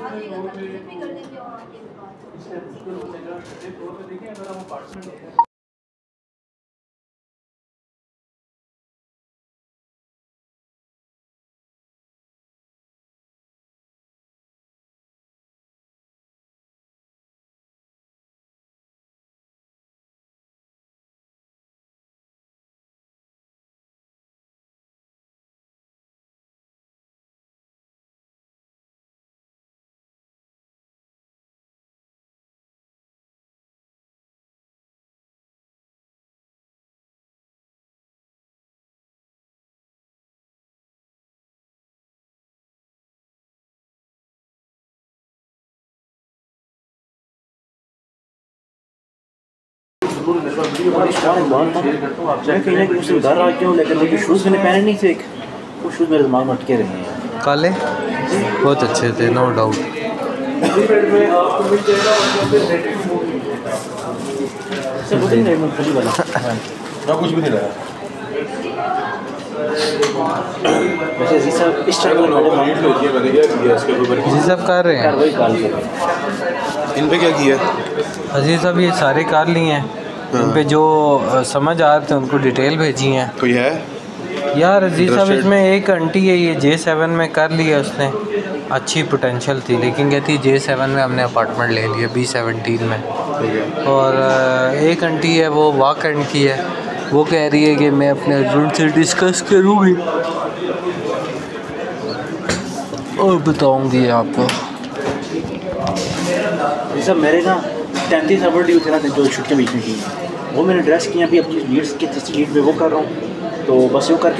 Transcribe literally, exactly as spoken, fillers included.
कहीं उधर आ क्यों, लेकिन मुझे शूज़ मैंने पहने नहीं थे, एक वो शूज़ मेरे दिमाग में अटके रहे हैं। काले बहुत अच्छे थे, नो डाउट। कुछ भी नहीं लगा। वैसे जी साहब इस तरह जी साहब कर रहे हैं, इन पे क्या किया? अजीज साहब ये सारे कार लिए हैं, इन पे जो अ, समझ आ रहे थे उनको डिटेल भेजी हैं। कोई है यार अजीज साहब इसमें एक आंटी है, ये जे सेवन में कर लिया उसने, अच्छी पोटेंशियल थी, लेकिन कहती जे सेवन में हमने अपार्टमेंट ले लिया बी सेवनटीन में। और अ, एक आंटी है वो वाक एंड की है, वो कह रही है कि मैं अपने हस्बैंड से डिस्कस करूँगी और बताऊँगी आपको। सब मेरे ना तैंतीस अवर ड्यू थे ना, जो छुट्टियाँ बीच में की वो मैंने ड्रेस की, अभी अपनी लीड्स की तीसरी लीड में वो कर रहा हूँ, तो बस वो करके